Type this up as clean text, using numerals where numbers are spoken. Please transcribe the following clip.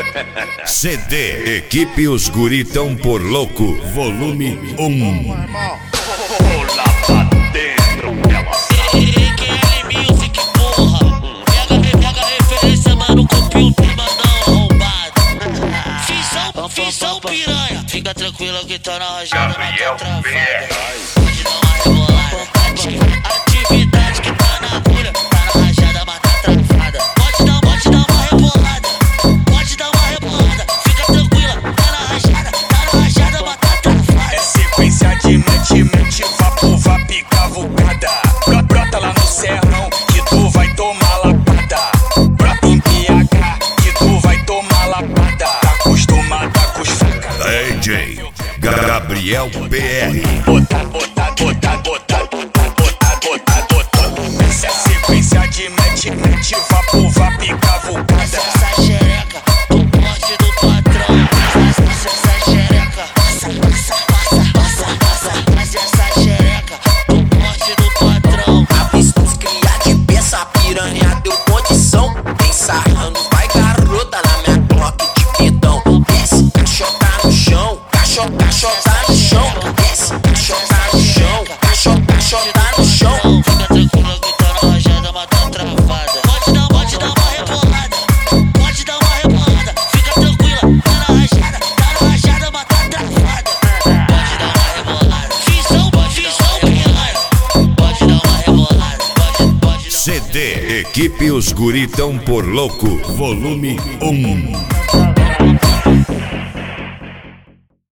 CD Equipe Os Guritão por Louco, volume 1. Pega referência, mano, copio primadão arrombado. Fizão piranha, fica tranquilo que tá na rajada, mas tá travada. Pode dar uma rebolada, atividade que tá na agulha, tá na rajada, mas tá travada. Pode dar uma rebolada, fica tranquila, tá na rajada, mas tá travada. É sequência de mente, vapo, cavucada. Brota lá no serrão, que tu vai tomar lapada. Brota em PH, que tu vai tomar lapada. Tá acostumada com os facas. DJ Gabriel PR. Bota. Essa é sequência de mente, vapo, cavucada. Essa xereca, do porte do patrão. Essa xereca, mas essa xereca, do porte do patrão. Avista os cria de peça, piranha deu condição. Vem sarrando, vai garota na minha Glock de pedão. Desce, cachota no chão, cachota no chão. Desce, cachota no chão, cachota no chão. Fica tranquila que tá na rajada, mas tá travada. Pode dar uma rebolada, fica tranquila, tá na rajada, mas tá travada. Pode dar uma rebolada, fizão piranha. Pode dar uma rebolada, pode. CD Equipe Os Guritão por Louco, volume 1.